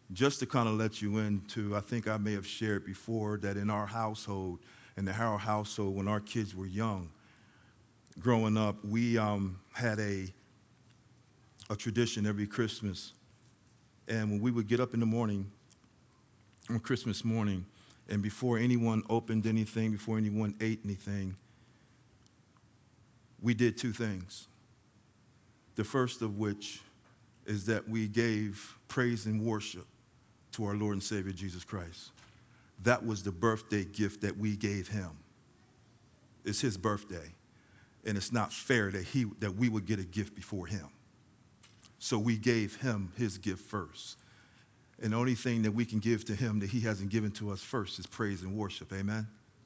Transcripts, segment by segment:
Just to kind of let you into, I think I may have shared before that in our household, in the Harrell household, when our kids were young, growing up, we had a tradition every Christmas. And when we would get up in the morning, on Christmas morning, and before anyone opened anything, before anyone ate anything, we did two things. The first of which is that we gave praise and worship to our Lord and Savior Jesus Christ. That was the birthday gift that we gave him. It's his birthday, and it's not fair that we would get a gift before him. So we gave him his gift first. And the only thing that we can give to him that he hasn't given to us first is praise and worship. Amen?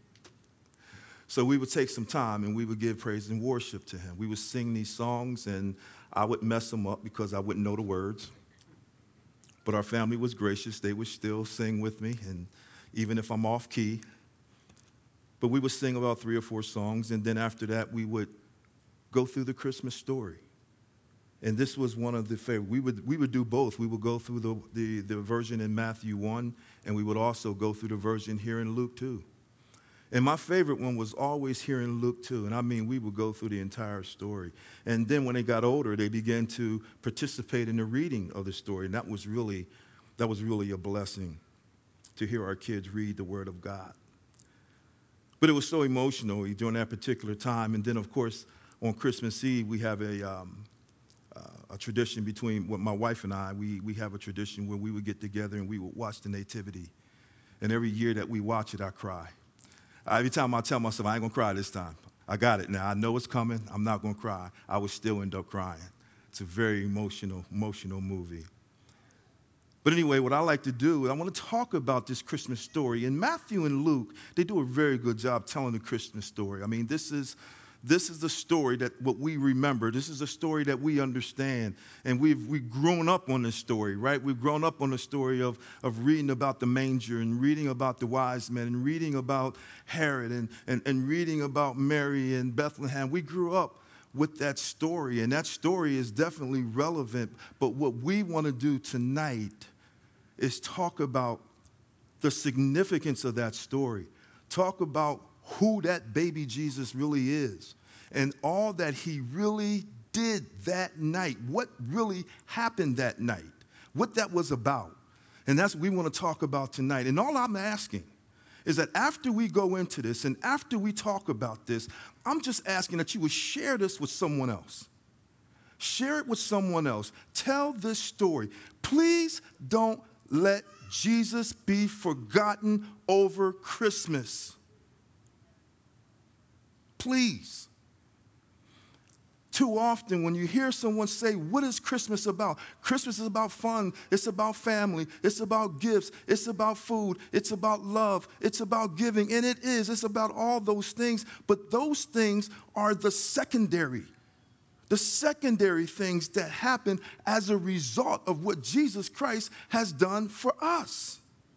So we would take some time and we would give praise and worship to him. We would sing these songs, and I would mess them up because I wouldn't know the words. But our family was gracious. They would still sing with me, and even if I'm off key. But we would sing about 3 or 4 songs, and then after that, we would go through the Christmas story. And this was one of the favorite. We would do both. We would go through the version in Matthew 1, and we would also go through the version here in Luke 2. And my favorite one was always here in Luke 2. And I mean, we would go through the entire story. And then when they got older, they began to participate in the reading of the story. And that was really a blessing to hear our kids read the Word of God. But it was so emotional during that particular time. And then, of course, on Christmas Eve, we have a tradition between my wife and I. We have a tradition where we would get together and we would watch the Nativity. And every year that we watch it, I cry. Every time I tell myself, I ain't going to cry this time. I got it now. I know it's coming. I'm not going to cry. I would still end up crying. It's a very emotional movie. But anyway, what I like to do, I want to talk about this Christmas story. In Matthew and Luke, they do a very good job telling the Christmas story. I mean, this is the story that what we remember. This is a story that we understand. And we've grown up on this story, right? We've grown up on the story of reading about the manger and reading about the wise men and reading about Herod and reading about Mary and Bethlehem. We grew up with that story, and that story is definitely relevant. But what we want to do tonight is talk about the significance of that story. Talk about who that baby Jesus really is and all that he really did that night. What really happened that night. What that was about. And that's what we want to talk about tonight. And all I'm asking is that after we go into this and after we talk about this, I'm just asking that you would share this with someone else. Share it with someone else. Tell this story. Please don't let Jesus be forgotten over Christmas. Please. Too often when you hear someone say, what is Christmas about? Christmas is about fun. It's about family. It's about gifts. It's about food. It's about love. It's about giving. And it is. It's about all those things. But those things are the secondary things that happen as a result of what Jesus Christ has done for us.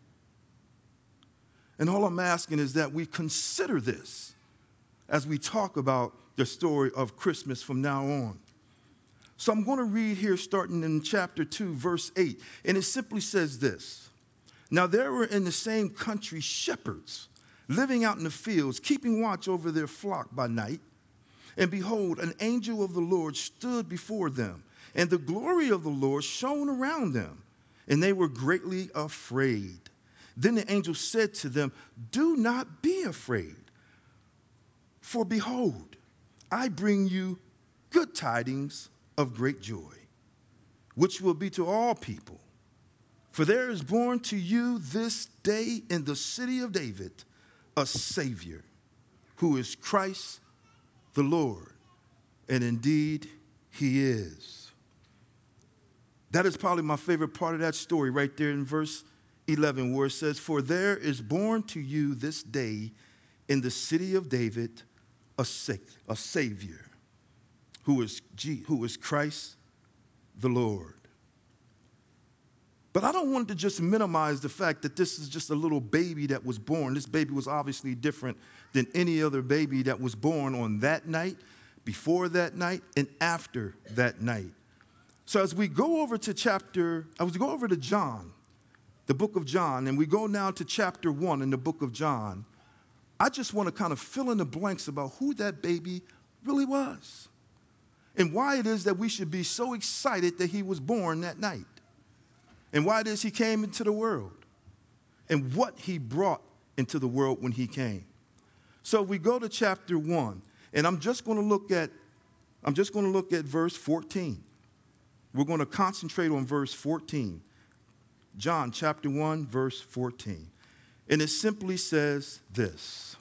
And all I'm asking is that we consider this as we talk about the story of Christmas from now on. So I'm going to read here starting in chapter 2, verse 8. And it simply says this. Now there were in the same country shepherds living out in the fields, keeping watch over their flock by night. And behold, an angel of the Lord stood before them, and the glory of the Lord shone around them, and they were greatly afraid. Then the angel said to them, do not be afraid, for behold, I bring you good tidings of great joy, which will be to all people. For there is born to you this day in the city of David a Savior, who is Christ the Lord. And indeed, he is. That is probably my favorite part of that story right there in verse 11, where it says, for there is born to you this day in the city of David a Savior, who is Christ the Lord. But I don't want to just minimize the fact that this is just a little baby that was born. This baby was obviously different than any other baby that was born on that night, before that night, and after that night. So as we go over to John the book of John, and we go now to chapter 1 in the book of John, I just want to kind of fill in the blanks about who that baby really was and why it is that we should be so excited that he was born that night and why it is he came into the world and what he brought into the world when he came. So we go to chapter 1, and I'm just going to look at verse 14. We're going to concentrate on verse 14. John chapter 1, verse 14. And it simply says this.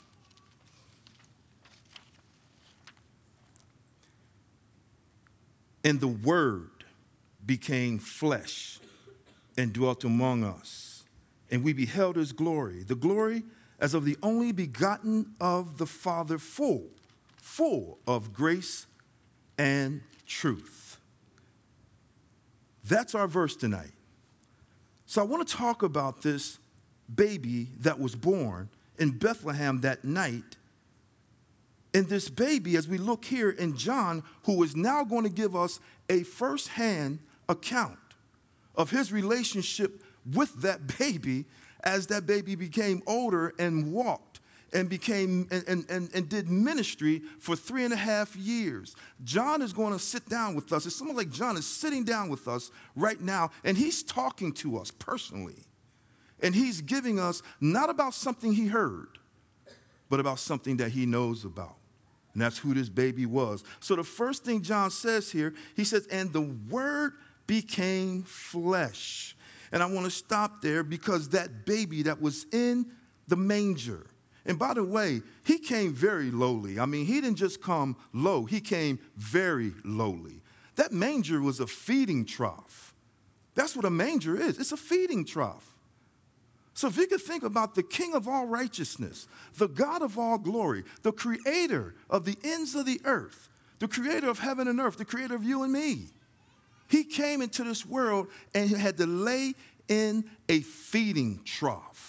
And the Word became flesh and dwelt among us. And we beheld his glory, the glory as of the only begotten of the Father, full of grace and truth. That's our verse tonight. So I want to talk about this baby that was born in Bethlehem that night. And this baby, as we look here in John, who is now going to give us a firsthand account of his relationship with that baby as that baby became older and walked and became and did ministry for 3.5 years. John is going to sit down with us. It's something like John is sitting down with us right now, and he's talking to us personally. And he's giving us not about something he heard, but about something that he knows about. And that's who this baby was. So the first thing John says here, he says, and the Word became flesh. And I want to stop there because that baby that was in the manger, and by the way, he came very lowly. I mean, he didn't just come low, he came very lowly. That manger was a feeding trough. That's what a manger is. It's a feeding trough. So if you could think about the King of all righteousness, the God of all glory, the creator of the ends of the earth, the creator of heaven and earth, the creator of you and me, he came into this world and had to lay in a feeding trough.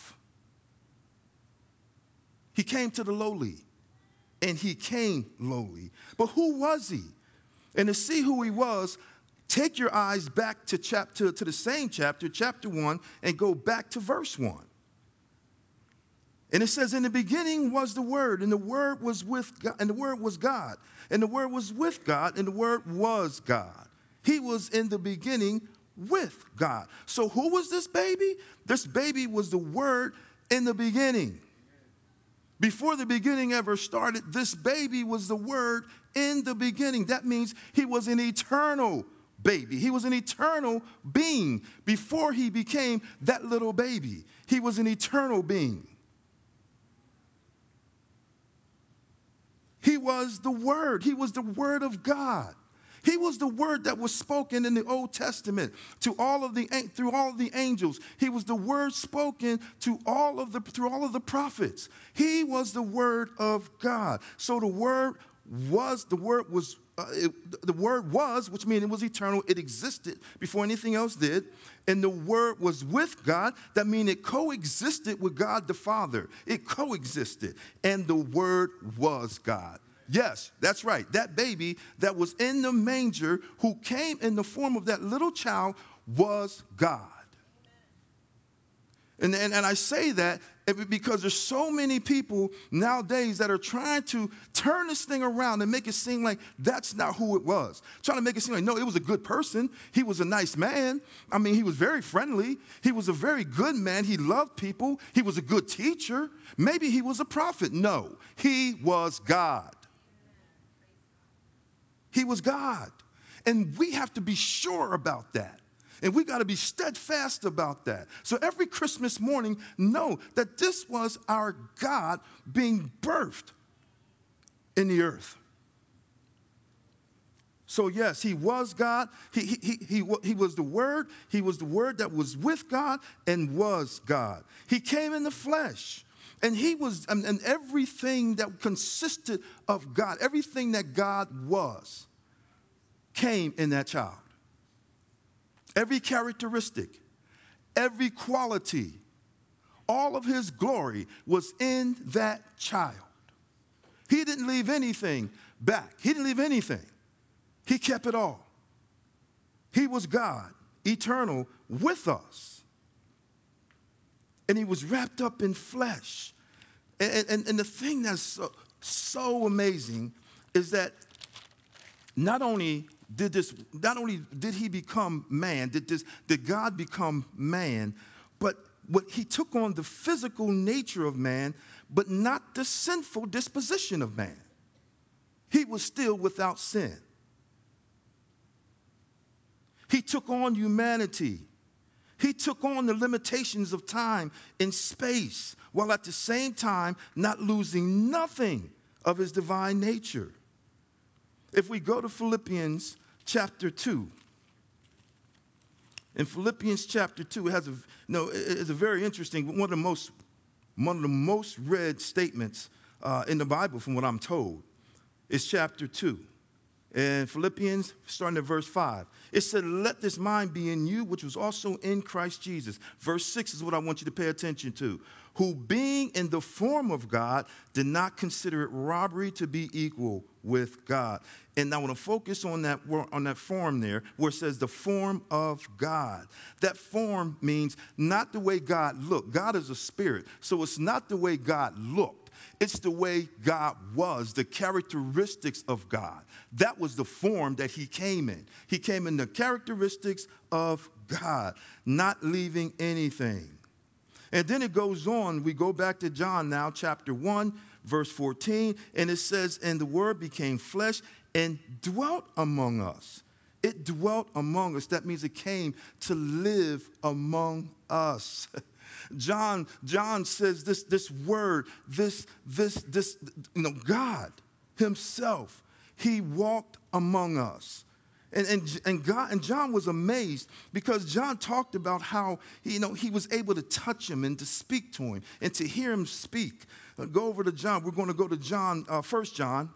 He came to the lowly, and he came lowly. But who was he? And to see who he was, take your eyes back to the same chapter, chapter 1, and go back to verse 1. And it says, in the beginning was the Word, and the Word was with God, and the Word was God, and the Word was with God, and the Word was God. He was in the beginning with God. So who was this baby? This baby was the Word in the beginning. Before the beginning ever started, this baby was the Word in the beginning. That means he was an eternal baby. He was an eternal being. Before he became that little baby, he was an eternal being. He was the Word. He was the Word of God. He was the word that was spoken in the Old Testament through all of the angels. He was the word spoken through all of the prophets. He was the Word of God. So the word was, which means it was eternal. It existed before anything else did. And the Word was with God. That means it coexisted with God the Father. It coexisted. And the Word was God. Yes, that's right. That baby that was in the manger who came in the form of that little child was God. And I say that because there's so many people nowadays that are trying to turn this thing around and make it seem like that's not who it was. Trying to make it seem like, no, it was a good person. He was a nice man. I mean, he was very friendly. He was a very good man. He loved people. He was a good teacher. Maybe he was a prophet. No, he was God. He was God. And we have to be sure about that. And we got to be steadfast about that. So every Christmas morning, know that this was our God being birthed in the earth. So yes, he was God. He was the Word. He was the Word that was with God and was God. He came in the flesh. And he was, and everything that consisted of God, everything that God was, came in that child. Every characteristic, every quality, all of his glory was in that child. He didn't leave anything back. He didn't leave anything. He kept it all. He was God, eternal, with us. and he was wrapped up in flesh. And the thing that's so amazing is that not only did he become man, did God become man, but what he took on the physical nature of man, but not the sinful disposition of man. He was still without sin. He took on humanity. He took on the limitations of time and space, while at the same time not losing nothing of his divine nature. If we go to Philippians chapter 2, in Philippians chapter 2, it's a very interesting, one of the most read statements in the Bible, from what I'm told, is chapter 2. In Philippians, starting at verse 5, it said, let this mind be in you, which was also in Christ Jesus. Verse 6 is what I want you to pay attention to. Who, being in the form of God, did not consider it robbery to be equal with God. And I want to focus on that form there, where it says the form of God. That form means not the way God looked. God is a spirit, so it's not the way God looked. It's the way God was, the characteristics of God. That was the form that he came in. He came in the characteristics of God, not leaving anything. And then it goes on. We go back to John now, chapter 1, verse 14, and it says, and the Word became flesh and dwelt among us. It dwelt among us. That means it came to live among us. John says this word, God himself, he walked among us. And John was amazed, because John talked about how he was able to touch him and to speak to him and to hear him speak. Go over to John. We're going to go to John, 1 John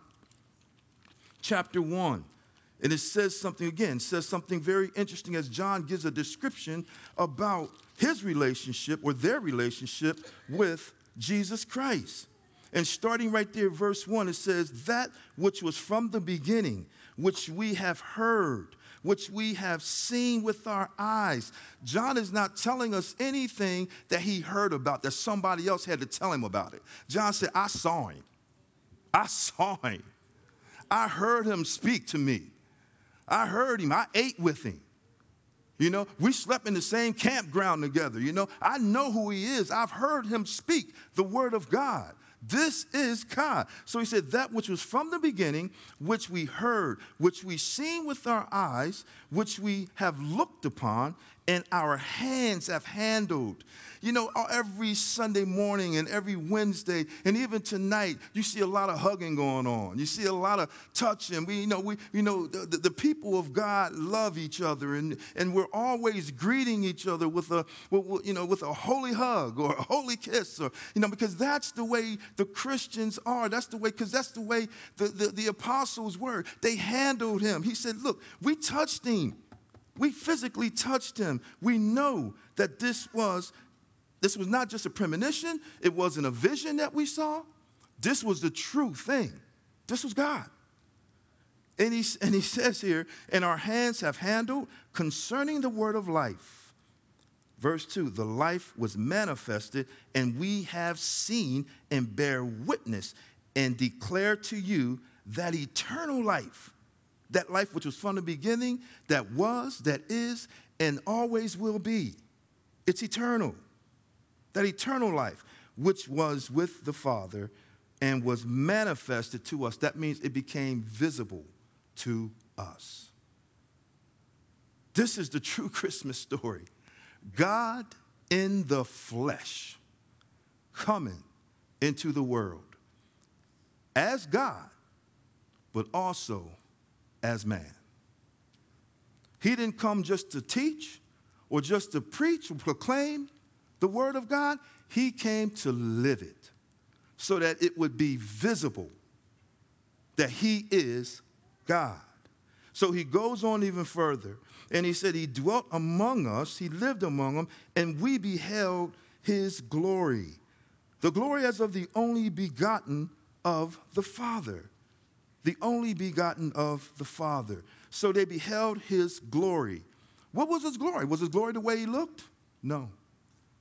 chapter 1. And it says something very interesting, as John gives a description about his relationship, or their relationship, with Jesus Christ. And starting right there, verse 1, it says, that which was from the beginning, which we have heard, which we have seen with our eyes. John is not telling us anything that he heard about, that somebody else had to tell him about it. John said, I saw him. I saw him. I heard him speak to me. I heard him. I ate with him. We slept in the same campground together. I know who he is. I've heard him speak the word of God. This is God. So he said, that which was from the beginning, which we heard, which we seen with our eyes, which we have looked upon, and our hands have handled. Every Sunday morning and every Wednesday and even tonight, you see a lot of hugging going on. You see a lot of touching. The people of God love each other, and we're always greeting each other with a holy hug or a holy kiss, or because that's the way the Christians are. That's the way, because that's the way the apostles were. They handled him. He said, look, we touched him. We physically touched him. We know that this was not just a premonition. It wasn't a vision that we saw. This was the true thing. This was God. And he says here, and our hands have handled concerning the word of life. Verse 2, the life was manifested, and we have seen and bear witness and declare to you that eternal life, that life which was from the beginning, that was, that is, and always will be. It's eternal. That eternal life, which was with the Father and was manifested to us. That means it became visible to us. This is the true Christmas story. God in the flesh coming into the world as God, but also as man. He didn't come just to teach or just to preach or proclaim the word of God. He came to live it so that it would be visible that he is God. So he goes on even further, and he said he dwelt among us, he lived among them, and we beheld his glory. The glory as of the only begotten of the Father. The only begotten of the Father. So they beheld his glory. What was his glory? Was his glory the way he looked? No.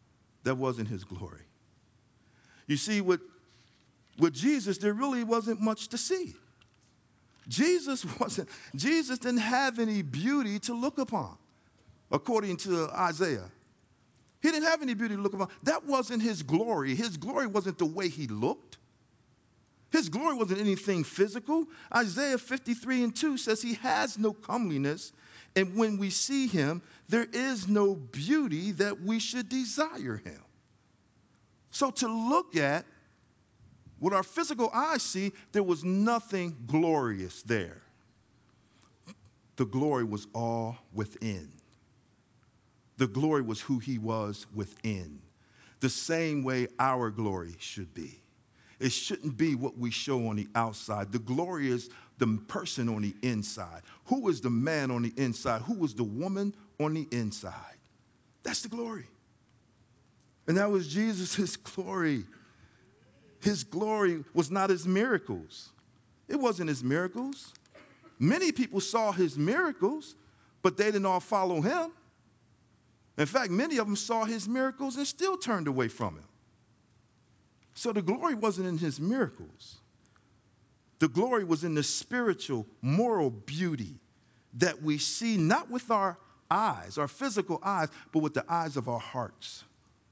That wasn't his glory. You see, with Jesus, there really wasn't much to see. Jesus didn't have any beauty to look upon, according to Isaiah. He didn't have any beauty to look upon. That wasn't his glory. His glory wasn't the way he looked. His glory wasn't anything physical. Isaiah 53:2 says he has no comeliness, and when we see him, there is no beauty that we should desire him. So to look at what our physical eyes see, there was nothing glorious there. The glory was all within. The glory was who he was within. The same way our glory should be. It shouldn't be what we show on the outside. The glory is the person on the inside. Who is the man on the inside? Who is the woman on the inside? That's the glory. And that was Jesus' glory. His glory was not his miracles. It wasn't his miracles. Many people saw his miracles, but they didn't all follow him. In fact, many of them saw his miracles and still turned away from him. So the glory wasn't in his miracles. The glory was in the spiritual, moral beauty that we see not with our eyes, our physical eyes, but with the eyes of our hearts.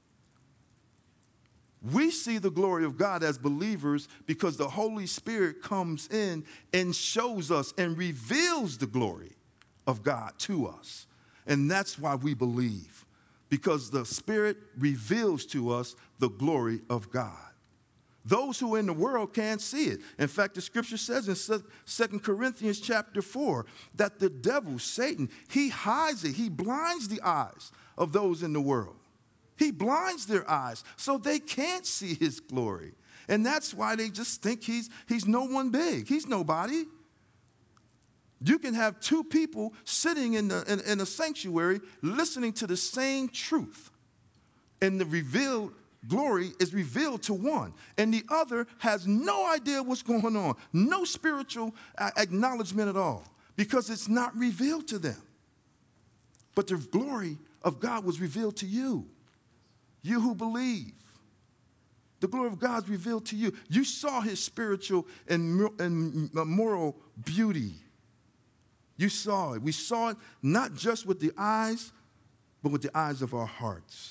We see the glory of God as believers because the Holy Spirit comes in and shows us and reveals the glory of God to us. And that's why we believe, because the Spirit reveals to us the glory of God. Those who are in the world can't see it. In fact, the scripture says in 2 Corinthians chapter 4 that the devil, Satan, he hides it. He blinds the eyes of those in the world. He blinds their eyes so they can't see his glory. And that's why they just think he's no one big. He's nobody. You can have two people sitting in a sanctuary listening to the same truth, and the revealed glory is revealed to one, and the other has no idea what's going on, no spiritual acknowledgement at all, because it's not revealed to them. But the glory of God was revealed to you, you who believe. The glory of God is revealed to you. You saw his spiritual and moral beauty. You saw it. We saw it not just with the eyes, but with the eyes of our hearts.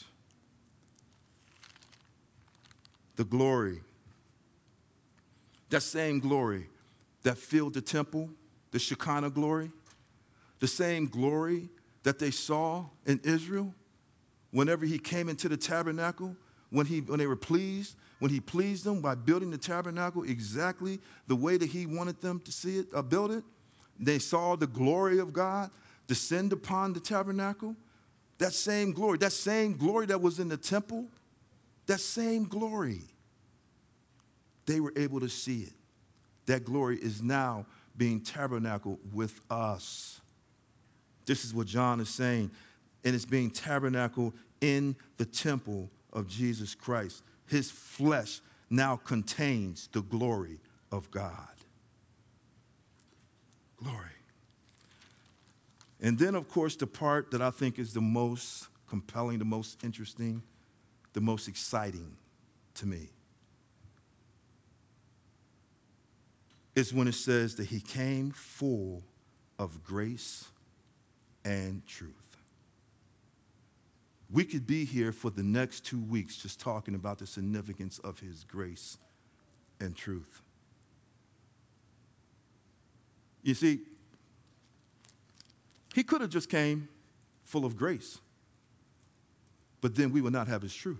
The glory, that same glory that filled the temple, the Shekinah glory, the same glory that they saw in Israel whenever he came into the tabernacle, when they were pleased, when he pleased them by building the tabernacle exactly the way that he wanted them to see it, build it. They saw the glory of God descend upon the tabernacle. That same glory that was in the temple, that same glory, they were able to see it. That glory is now being tabernacled with us. This is what John is saying, and it's being tabernacled in the temple of Jesus Christ. His flesh now contains the glory of God. Glory. And then, of course, the part that I think is the most compelling, the most interesting, the most exciting to me is when it says that he came full of grace and truth. We could be here for the next 2 weeks just talking about the significance of his grace and truth. You see, he could have just came full of grace, but then we would not have his truth.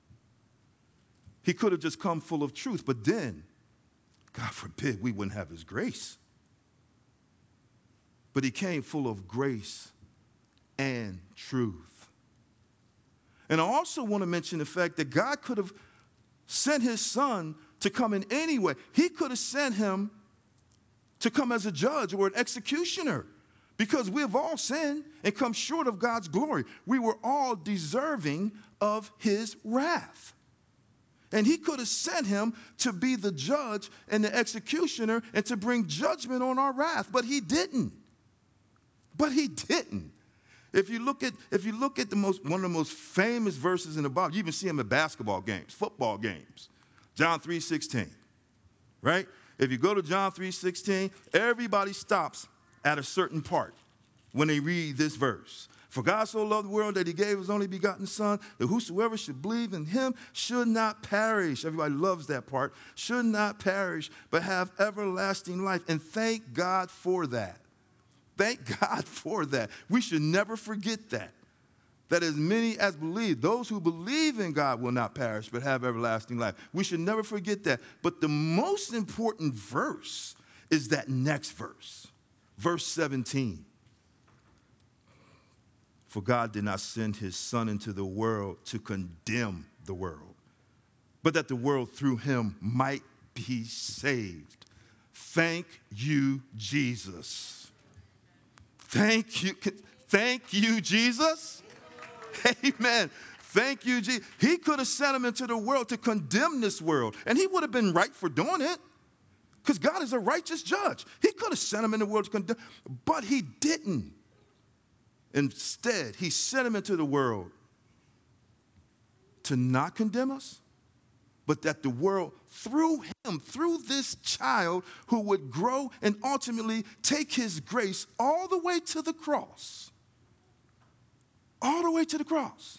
He could have just come full of truth, but then, God forbid, we wouldn't have his grace. But he came full of grace and truth. And I also want to mention the fact that God could have sent his son to come in any way. He could have sent him to come as a judge or an executioner, because we have all sinned and come short of God's glory. We were all deserving of his wrath. And he could have sent him to be the judge and the executioner and to bring judgment on our wrath, but he didn't. But he didn't. If you look at one of the most famous verses in the Bible, you even see them at basketball games, football games. John 3:16, right? If you go to John 3:16, everybody stops at a certain part when they read this verse. For God so loved the world that he gave his only begotten son, that whosoever should believe in him should not perish. Everybody loves that part. Should not perish, but have everlasting life. And thank God for that. Thank God for that. We should never forget that. That as many as believe, those who believe in God will not perish, but have everlasting life. We should never forget that. But the most important verse is that next verse, verse 17. For God did not send his son into the world to condemn the world, but that the world through him might be saved. Thank you, Jesus. Thank you, Jesus. Amen. Thank you, Jesus. He could have sent him into the world to condemn this world, and he would have been right for doing it, because God is a righteous judge. He could have sent him in the world to condemn, but he didn't. Instead, he sent him into the world to not condemn us, but that the world, through him, through this child who would grow and ultimately take his grace all the way to the cross. All the way to the cross.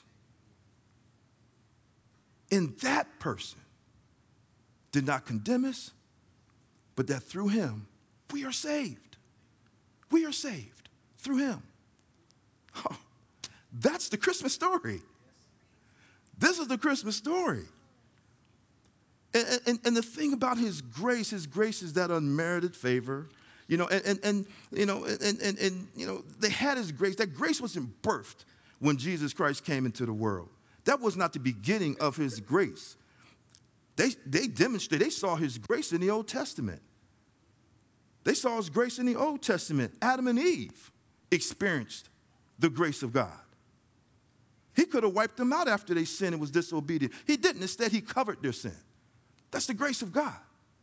And that person did not condemn us, but that through him, we are saved. We are saved through him. Oh, that's the Christmas story. This is the Christmas story. And the thing about his grace is that unmerited favor. You know, and they had his grace. That grace wasn't birthed when Jesus Christ came into the world. That was not the beginning of his grace. They demonstrated, they saw his grace in the Old Testament. They saw his grace in the Old Testament. Adam and Eve experienced the grace of God. He could have wiped them out after they sinned and was disobedient. He didn't. Instead, he covered their sin. That's the grace of God.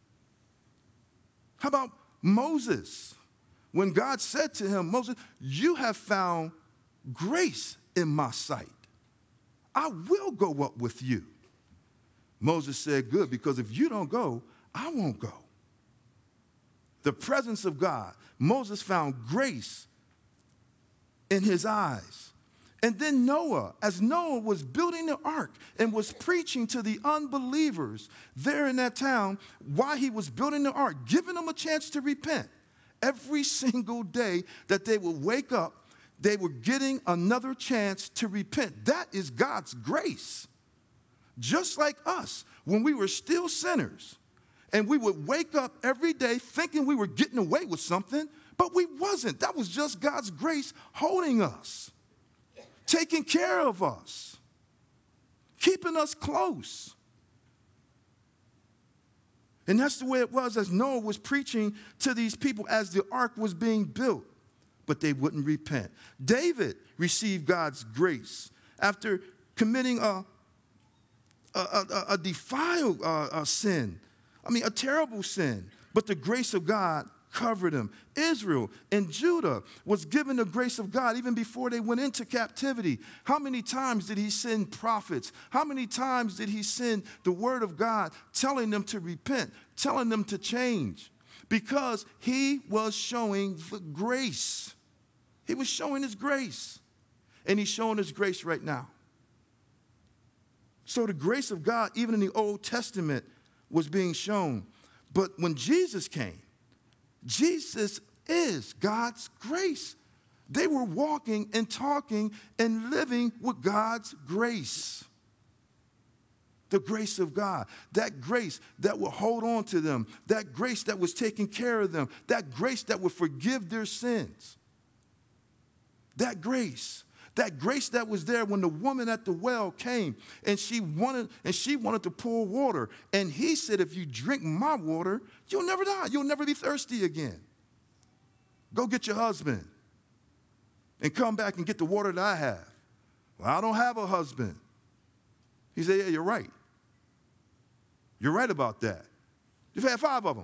How about Moses? When God said to him, Moses, you have found grace in my sight. I will go up with you. Moses said, good, because if you don't go, I won't go. The presence of God. Moses found grace in his eyes. And then Noah, as Noah was building the ark and was preaching to the unbelievers there in that town while he was building the ark, giving them a chance to repent. Every single day that they would wake up, they were getting another chance to repent. That is God's grace. Just like us, when we were still sinners, and we would wake up every day thinking we were getting away with something, but we wasn't. That was just God's grace holding us, taking care of us, keeping us close. And that's the way it was as Noah was preaching to these people as the ark was being built, but they wouldn't repent. David received God's grace after committing a defiled sin. I mean, a terrible sin. But the grace of God covered him. Israel and Judah was given the grace of God even before they went into captivity. How many times did he send prophets? How many times did he send the word of God telling them to repent, telling them to change? Because he was showing the grace. He was showing his grace. And he's showing his grace right now. So the grace of God, even in the Old Testament, was being shown. But when Jesus came, Jesus is God's grace. They were walking and talking and living with God's grace. The grace of God. That grace that will hold on to them. That grace that was taking care of them. That grace that would forgive their sins. That grace. That grace that was there when the woman at the well came and she wanted to pour water. And he said, if you drink my water, you'll never die. You'll never be thirsty again. Go get your husband and come back and get the water that I have. Well, I don't have a husband. He said, yeah, you're right. You're right about that. You've had 5 of them.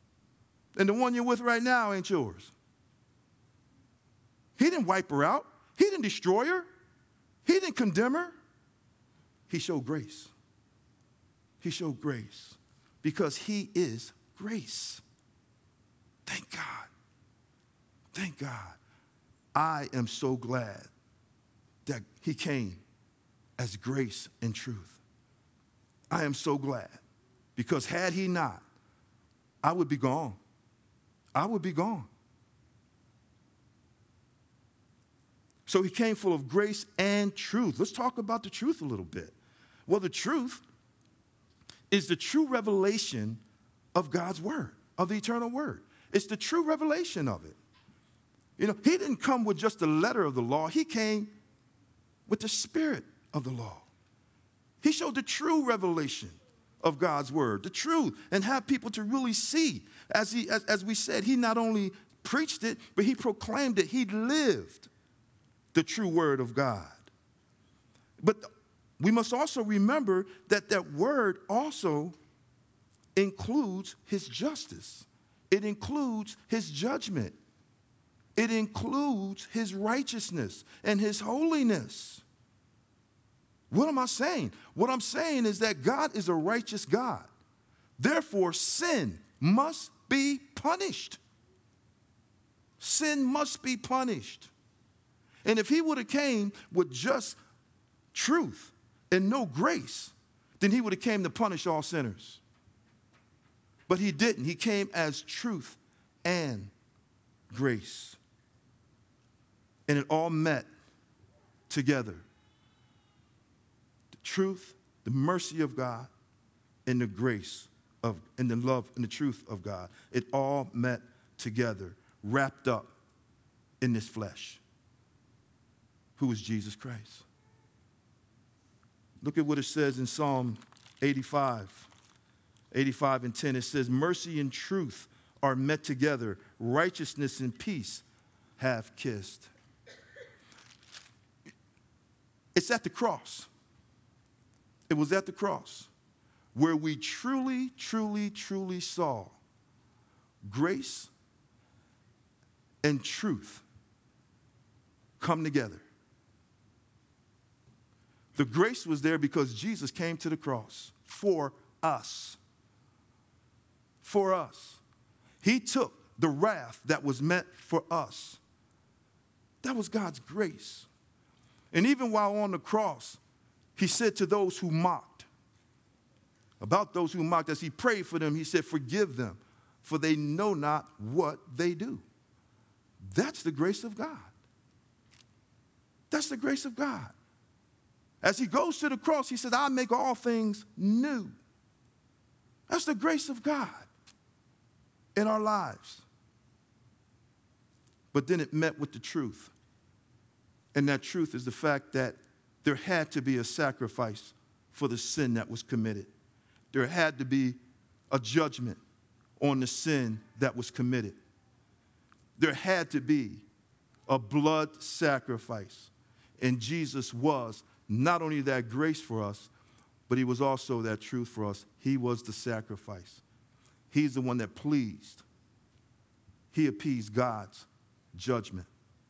And the one you're with right now ain't yours. He didn't wipe her out. He didn't destroy her. He didn't condemn her. He showed grace. He showed grace because he is grace. Thank God. Thank God. I am so glad that he came as grace and truth. I am so glad because had he not, I would be gone. I would be gone. So he came full of grace and truth. Let's talk about the truth a little bit. Well, the truth is the true revelation of God's word, of the eternal word. It's the true revelation of it. You know, he didn't come with just the letter of the law. He came with the spirit of the law. He showed the true revelation of God's word, the truth, and have people to really see. As we said, he not only preached it, but he proclaimed it. He lived the true word of God. But we must also remember that that word also includes his justice. It includes his judgment. It includes his righteousness and his holiness. What am I saying? What I'm saying is that God is a righteous God. Therefore, sin must be punished. Sin must be punished. And if he would have came with just truth and no grace, then he would have came to punish all sinners. But he didn't. He came as truth and grace. And it all met together. The truth, the mercy of God, and the grace of, and the love and the truth of God. It all met together, wrapped up in this flesh, who is Jesus Christ. Look at what it says in Psalm 85 and 10. It says, mercy and truth are met together. Righteousness and peace have kissed. It's at the cross. It was at the cross where we truly, truly, truly saw grace and truth come together. The grace was there because Jesus came to the cross for us. For us. He took the wrath that was meant for us. That was God's grace. And even while on the cross, he said to those who mocked, about those who mocked, as he prayed for them, he said, forgive them, for they know not what they do. That's the grace of God. That's the grace of God. As he goes to the cross, he said, I make all things new. That's the grace of God in our lives. But then it met with the truth. And that truth is the fact that there had to be a sacrifice for the sin that was committed. There had to be a judgment on the sin that was committed. There had to be a blood sacrifice. And Jesus was not only that grace for us, but he was also that truth for us. He was the sacrifice. He's the one that pleased. He appeased God's judgment.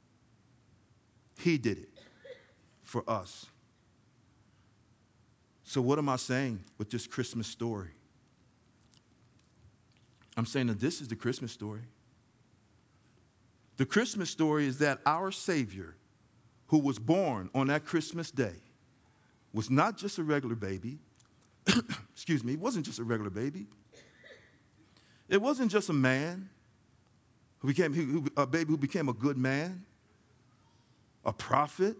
He did it for us. So what am I saying with this Christmas story? I'm saying that this is the Christmas story. The Christmas story is that our Savior, who was born on that Christmas day, was not just a regular baby. Excuse me, he wasn't just a regular baby. It wasn't just a man a baby who became a good man, a prophet.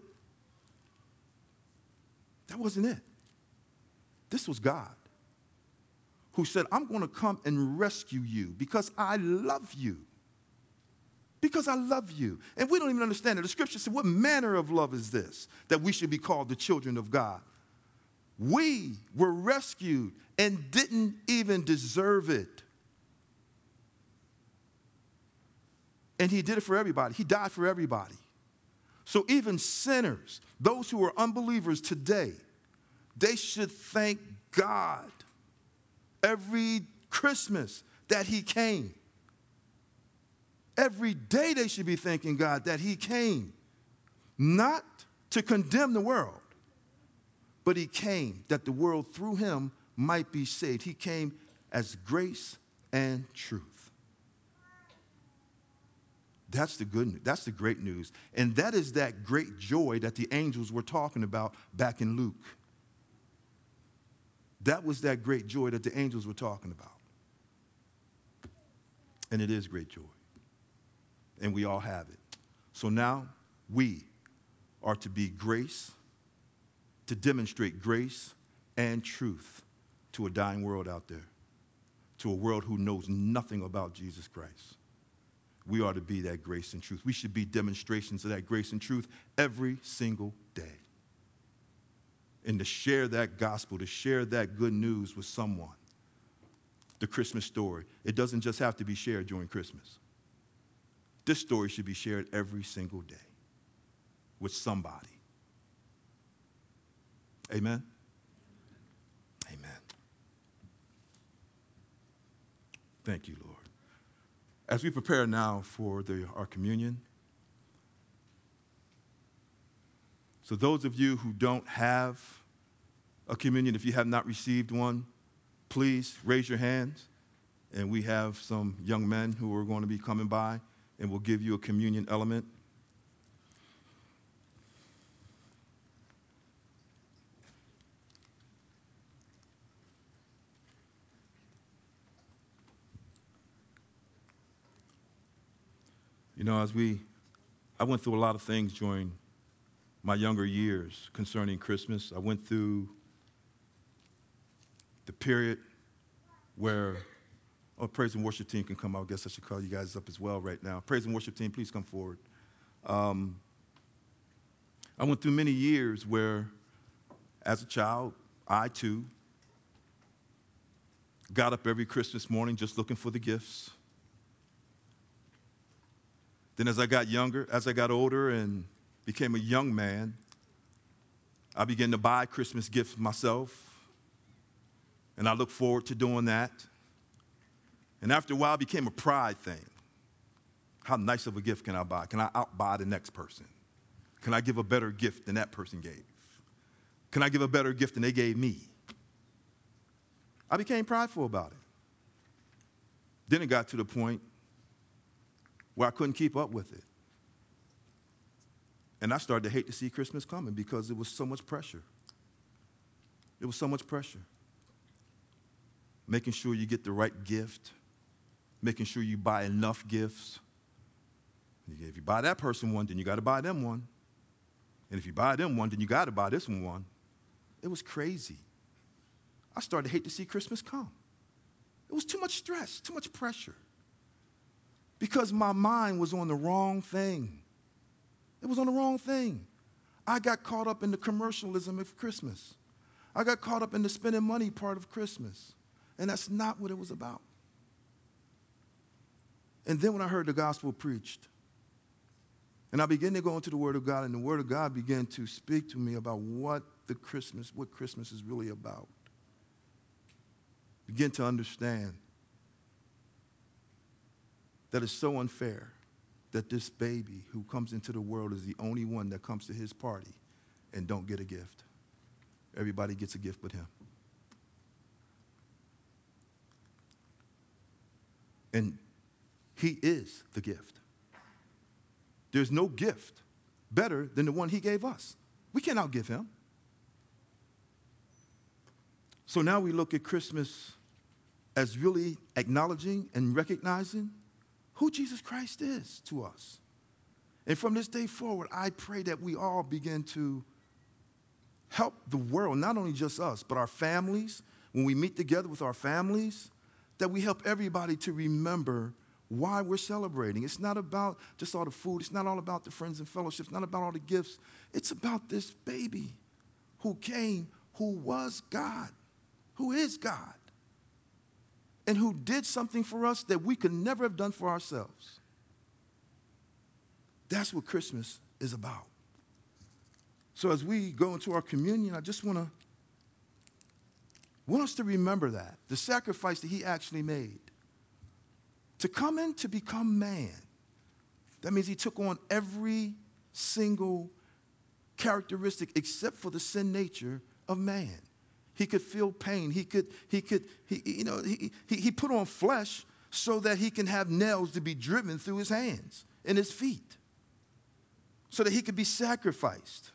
That wasn't it. This was God who said, I'm going to come and rescue you because I love you. Because I love you. And we don't even understand it. The scripture said, what manner of love is this that we should be called the children of God? We were rescued and didn't even deserve it. And he did it for everybody. He died for everybody. So even sinners, those who are unbelievers today, they should thank God every Christmas that he came. Every day they should be thanking God that he came. not to condemn the world, but he came that the world through him might be saved. He came as grace and truth. That's the good news. That's the great news. And that is that great joy that the angels were talking about back in Luke. That was that great joy that the angels were talking about. And it is great joy. And we all have it. So now we are to be grace, to demonstrate grace and truth to a dying world out there, to a world who knows nothing about Jesus Christ. We are to be that grace and truth. We should be demonstrations of that grace and truth every single day. And to share that gospel, to share that good news with someone. The Christmas story. It doesn't just have to be shared during Christmas. This story should be shared every single day with somebody. Amen? Amen. Thank you, Lord. As we prepare now for our communion, so those of you who don't have a communion, if you have not received one, please raise your hands. And we have some young men who are going to be coming by, and we'll give you a communion element. You know, I went through a lot of things during my younger years concerning Christmas. I went through the period where, praise and worship team can come out. I guess I should call you guys up as well right now. Praise and worship team, please come forward. I went through many years where, as a child, I too got up every Christmas morning just looking for the gifts. Then as I got older and became a young man, I began to buy Christmas gifts myself. And I look forward to doing that. And after a while, it became a pride thing. How nice of a gift can I buy? Can I outbuy the next person? Can I give a better gift than that person gave? Can I give a better gift than they gave me? I became prideful about it. Then it got to the point where I couldn't keep up with it. And I started to hate to see Christmas coming because it was so much pressure. It was so much pressure. Making sure you get the right gift, making sure you buy enough gifts. If you buy that person one, then you got to buy them one. And if you buy them one, then you got to buy this one. It was crazy. I started to hate to see Christmas come. It was too much stress, too much pressure. Because my mind was on the wrong thing. It was on the wrong thing. I got caught up in the commercialism of Christmas. I got caught up in the spending money part of Christmas. And that's not what it was about. And then when I heard the gospel preached, and I began to go into the Word of God, and the Word of God began to speak to me about what Christmas is really about. Begin to understand that it's so unfair that this baby who comes into the world is the only one that comes to his party and don't get a gift. Everybody gets a gift but him. And he is the gift. There's no gift better than the one he gave us. We can't outgive him. So now we look at Christmas as really acknowledging and recognizing who Jesus Christ is to us. And from this day forward, I pray that we all begin to help the world, not only just us, but our families. When we meet together with our families, that we help everybody to remember why we're celebrating. It's not about just all the food. It's not all about the friends and fellowship. It's not about all the gifts. It's about this baby who came, who was God, who is God, and who did something for us that we could never have done for ourselves. That's what Christmas is about. So as we go into our communion, I just want us to remember that, the sacrifice that he actually made. To come in to become man. That means he took on every single characteristic except for the sin nature of man. He could feel pain. He put on flesh so that he can have nails to be driven through his hands and his feet, so that he could be sacrificed.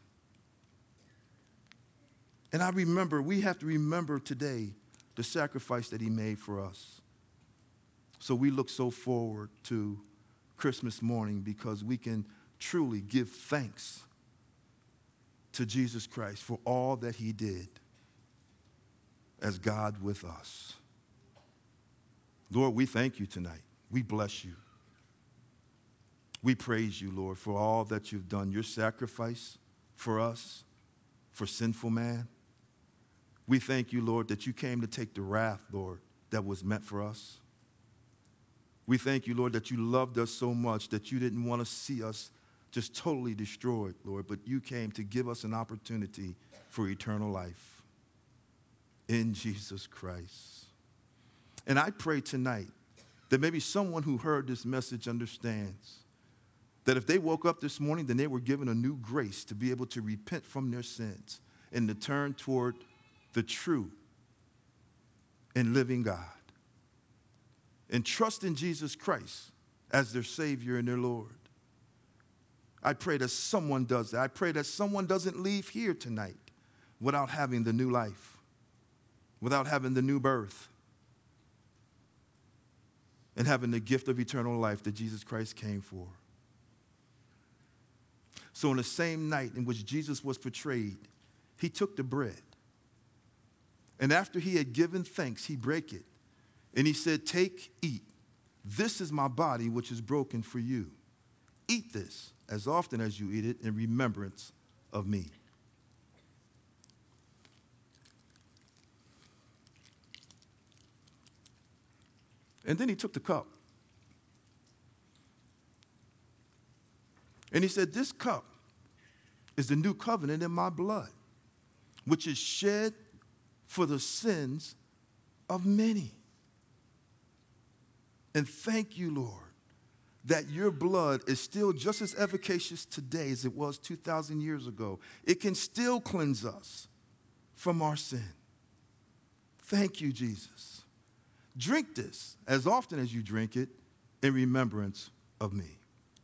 And we have to remember today the sacrifice that he made for us. So we look so forward to Christmas morning because we can truly give thanks to Jesus Christ for all that he did as God with us. Lord, we thank you tonight. We bless you. We praise you, Lord, for all that you've done, your sacrifice for us, for sinful man. We thank you, Lord, that you came to take the wrath, Lord, that was meant for us. We thank you, Lord, that you loved us so much that you didn't want to see us just totally destroyed, Lord, but you came to give us an opportunity for eternal life in Jesus Christ. And I pray tonight that maybe someone who heard this message understands that if they woke up this morning, then they were given a new grace to be able to repent from their sins and to turn toward the true and living God and trust in Jesus Christ as their Savior and their Lord. I pray that someone does that. I pray that someone doesn't leave here tonight without having the new life, without having the new birth, and having the gift of eternal life that Jesus Christ came for. So on the same night in which Jesus was betrayed, he took the bread. And after he had given thanks, he brake it. And he said, "Take, eat. This is my body, which is broken for you. Eat this as often as you eat it in remembrance of me." And then he took the cup. And he said, "This cup is the new covenant in my blood, which is shed for the sins of many. And thank you, Lord, that your blood is still just as efficacious today as it was 2,000 years ago. It can still cleanse us from our sin. Thank you, Jesus. Drink this as often as you drink it in remembrance of me."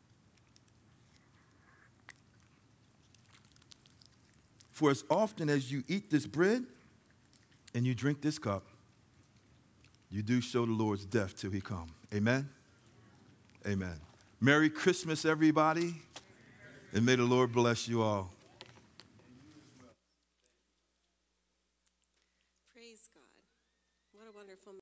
For as often as you eat this bread and you drink this cup, you do show the Lord's death till he come. Amen? Amen. Merry Christmas, everybody, and may the Lord bless you all. Praise God. What a wonderful